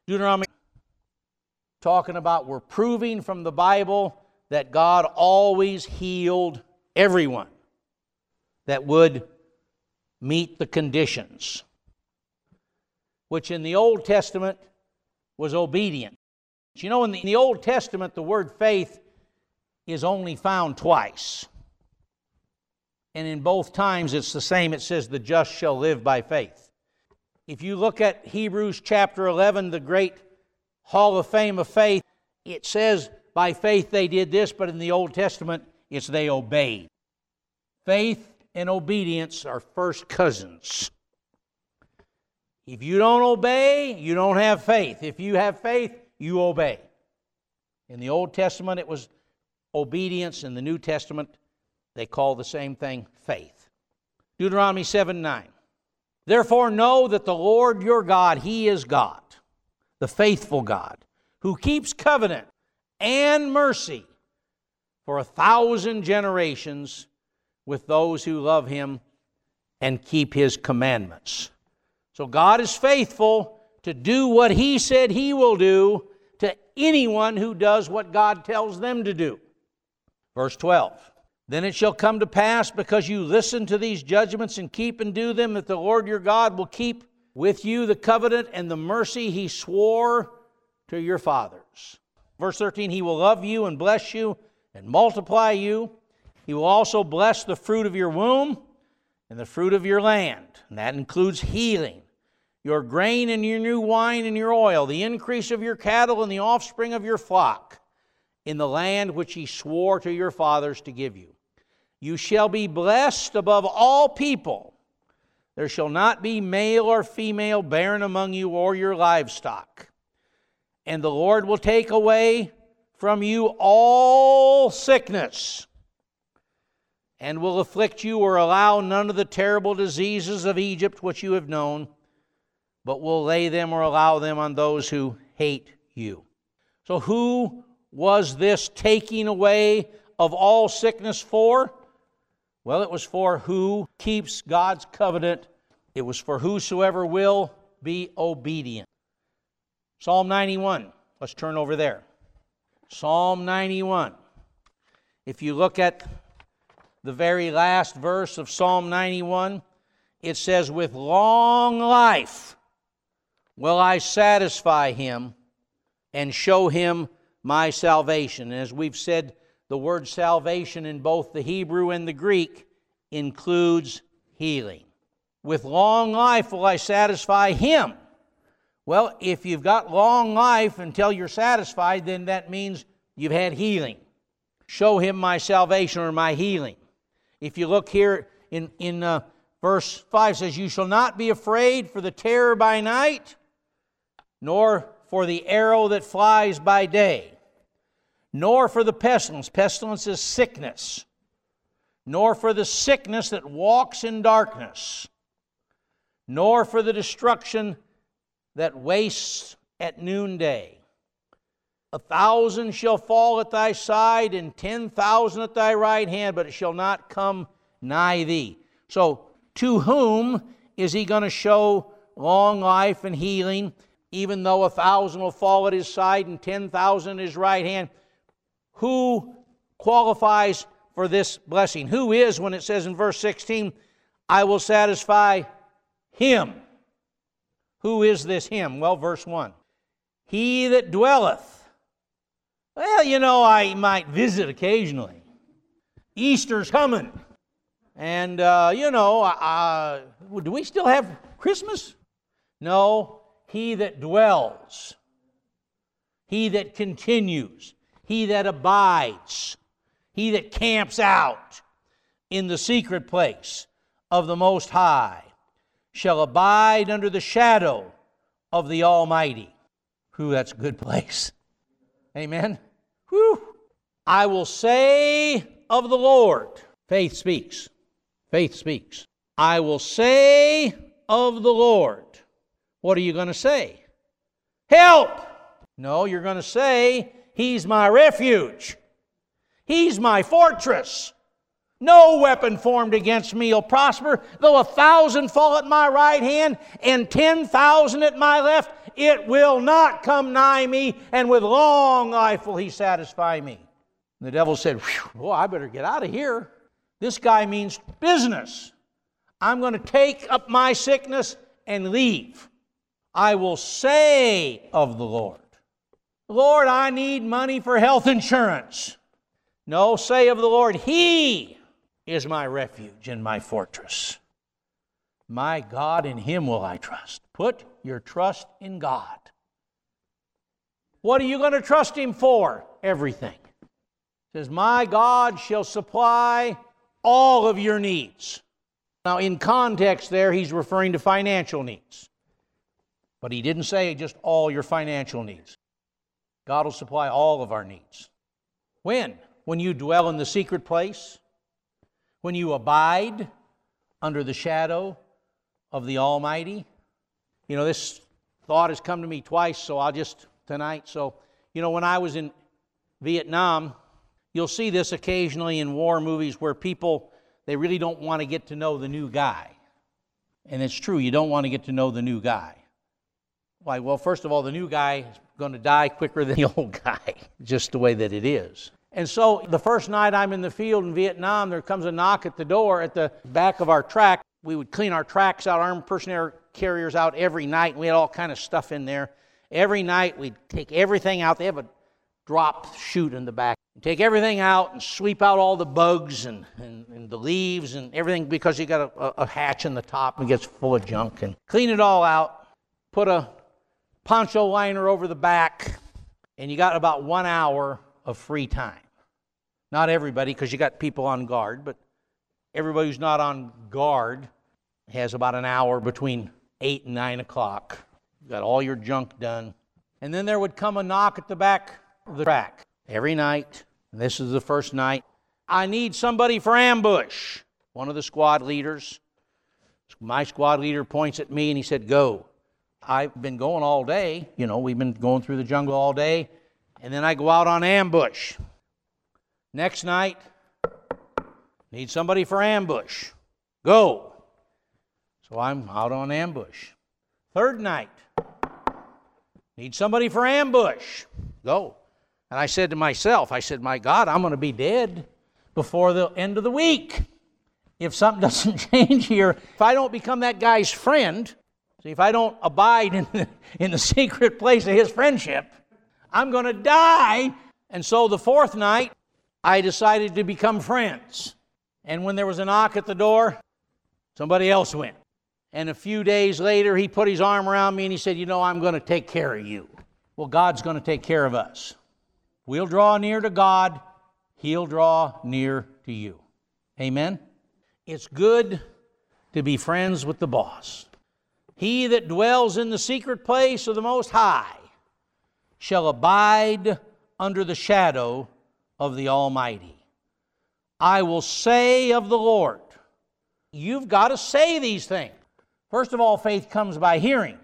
Deuteronomy, talking about we're proving from the Bible that God always healed everyone that would meet the conditions, which in the Old Testament was obedient. You know, in the Old Testament, the word faith is only found twice. And in both times it's the same. It says, the just shall live by faith. If you look at Hebrews chapter 11, the great hall of fame of faith, it says, by faith they did this, but in the Old Testament, it's they obeyed. Faith and obedience are first cousins. If you don't obey, you don't have faith. If you have faith, you obey. In the Old Testament, it was obedience. In the New Testament, they call the same thing faith. Deuteronomy 7:9. Therefore know that the Lord your God, He is God, the faithful God, who keeps covenant and mercy for 1,000 generations with those who love Him and keep His commandments. So God is faithful to do what He said He will do to anyone who does what God tells them to do. Verse 12. Then it shall come to pass, because you listen to these judgments and keep and do them, that the Lord your God will keep with you the covenant and the mercy He swore to your fathers. Verse 13, He will love you and bless you and multiply you. He will also bless the fruit of your womb and the fruit of your land. And that includes healing, your grain and your new wine and your oil, the increase of your cattle and the offspring of your flock, in the land which He swore to your fathers to give you. You shall be blessed above all people. There shall not be male or female barren among you or your livestock. And the Lord will take away from you all sickness, and will afflict you or allow none of the terrible diseases of Egypt which you have known, but will lay them or allow them on those who hate you. So who was this taking away of all sickness for? Well, it was for who keeps God's covenant. It was for whosoever will be obedient. Psalm 91. Let's turn over there. Psalm 91. If you look at the very last verse of Psalm 91, it says, with long life will I satisfy him and show him my salvation. And as we've said, the word salvation in both the Hebrew and the Greek includes healing. With long life will I satisfy him. Well, if you've got long life until you're satisfied, then that means you've had healing. Show him my salvation or my healing. If you look here in verse 5, it says, you shall not be afraid for the terror by night, nor for the arrow that flies by day, nor for the pestilence. Pestilence is sickness. Nor for the sickness that walks in darkness, nor for the destruction that wastes at noonday. 1,000 shall fall at thy side, and 10,000 at thy right hand, but it shall not come nigh thee. So, to whom is he going to show long life and healing, even though 1,000 will fall at his side and 10,000 at his right hand? Who qualifies for this blessing? Who is, when it says in verse 16, I will satisfy him? Who is this him? Well, verse 1. He that dwelleth. Well, you know, I might visit occasionally. Easter's coming. And, do we still have Christmas? No. He that dwells. He that continues. He that abides. He that camps out in the secret place of the Most High shall abide under the shadow of the Almighty. Whew, that's a good place. Amen? Whew. I will say of the Lord. Faith speaks. Faith speaks. I will say of the Lord. What are you going to say? Help! No, you're going to say, He's my refuge. He's my fortress. No weapon formed against me will prosper. Though 1,000 fall at my right hand and 10,000 at my left, it will not come nigh me, and with long life will he satisfy me. And the devil said, "Boy, I better get out of here. This guy means business. I'm going to take up my sickness and leave. I will say of the Lord, Lord, I need money for health insurance. No, say of the Lord, He is my refuge and my fortress. My God, in Him will I trust." Put your trust in God. What are you going to trust Him for? Everything. It says, "My God shall supply all of your needs." Now, in context there, he's referring to financial needs. But he didn't say just all your financial needs. God will supply all of our needs. When? When you dwell in the secret place, when you abide under the shadow of the Almighty. You know, this thought has come to me twice, so I'll just tonight. So, you know, when I was in Vietnam, you'll see this occasionally in war movies where people, they really don't want to get to know the new guy. And it's true, you don't want to get to know the new guy. Why? Well, first of all, the new guy is going to die quicker than the old guy, just the way that it is. And so the first night I'm in the field in Vietnam, there comes a knock at the door at the back of our track. We would clean our tracks out, armed personnel carriers out every night. We had all kind of stuff in there. Every night we'd take everything out. They have a drop chute in the back. Take everything out and sweep out all the bugs and the leaves and everything, because you got a hatch in the top and it gets full of junk. And clean it all out, put a poncho liner over the back, and you got about 1 hour of free time. Not everybody, because you got people on guard, but everybody who's not on guard has about an hour between 8 and 9 o'clock. You got all your junk done. And then there would come a knock at the back of the track every night. And this is the first night. "I need somebody for ambush." One of the squad leaders, my squad leader, points at me and he said, "Go." I've been going all day. You know, we've been going through the jungle all day. And then I go out on ambush. Next night, "Need somebody for ambush." "Go." So I'm out on ambush. Third night, "Need somebody for ambush." "Go." And I said to myself, I said, "My God, I'm going to be dead before the end of the week if something doesn't change here. If I don't become that guy's friend, see, if I don't abide in the secret place of his friendship, I'm going to die." And so the fourth night, I decided to become friends. And when there was a knock at the door, somebody else went. And a few days later, he put his arm around me and he said, "You know, I'm going to take care of you." Well, God's going to take care of us. We'll draw near to God. He'll draw near to you. Amen? It's good to be friends with the boss. "He that dwells in the secret place of the Most High shall abide under the shadow of the Almighty. I will say of the Lord." You've got to say these things. First of all, faith comes by hearing.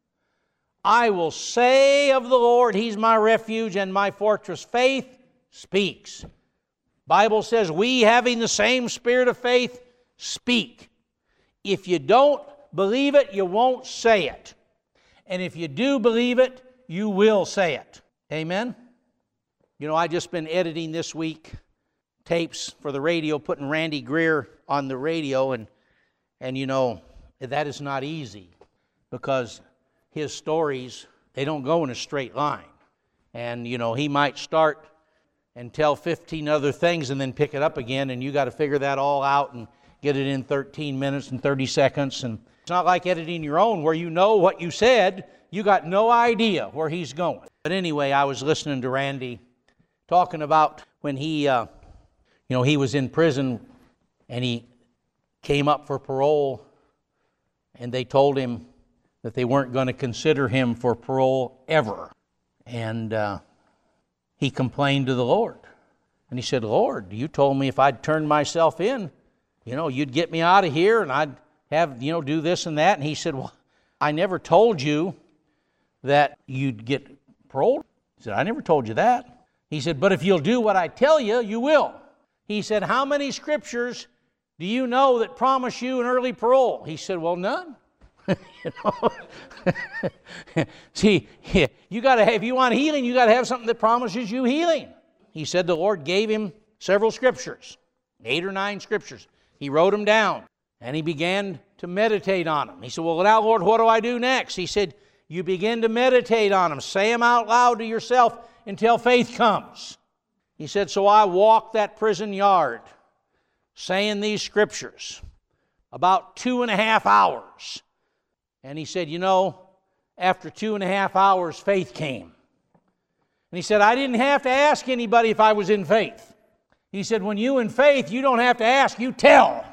"I will say of the Lord, He's my refuge and my fortress." Faith speaks. Bible says, we, having the same spirit of faith, speak. If you don't believe it, you won't say it. And if you do believe it, you will say it. Amen? You know, I just been editing this week tapes for the radio, putting Randy Greer on the radio, and you know, that is not easy, because his stories, they don't go in a straight line. And, you know, he might start and tell 15 other things and then pick it up again, and you got to figure that all out and get it in 13 minutes and 30 seconds. And it's not like editing your own where you know what you said. You got no idea where he's going. But anyway, I was listening to Randy talking about when he was in prison and he came up for parole, and they told him that they weren't going to consider him for parole ever. And he complained to the Lord. And he said, "Lord, you told me if I'd turn myself in, you know, you'd get me out of here and I'd have, you know, do this and that." And he said, "Well, I never told you that you'd get paroled." He said, "I never told you that." He said, "But if you'll do what I tell you, you will." He said, "How many scriptures do you know that promise you an early parole?" He said, "Well, none." You know? See, you got to have, if you want healing, you got to have something that promises you healing. He said the Lord gave him several scriptures, 8 or 9 scriptures. He wrote them down, and he began to meditate on them. He said, well, now, Lord, what do I do next? He said, you begin to meditate on them. Say them out loud to yourself until faith comes. He said, so I walked that prison yard saying these scriptures about 2.5 hours. And he said, you know, after 2.5 hours, faith came. And he said, I didn't have to ask anybody if I was in faith. He said, when you in faith, you don't have to ask, you tell.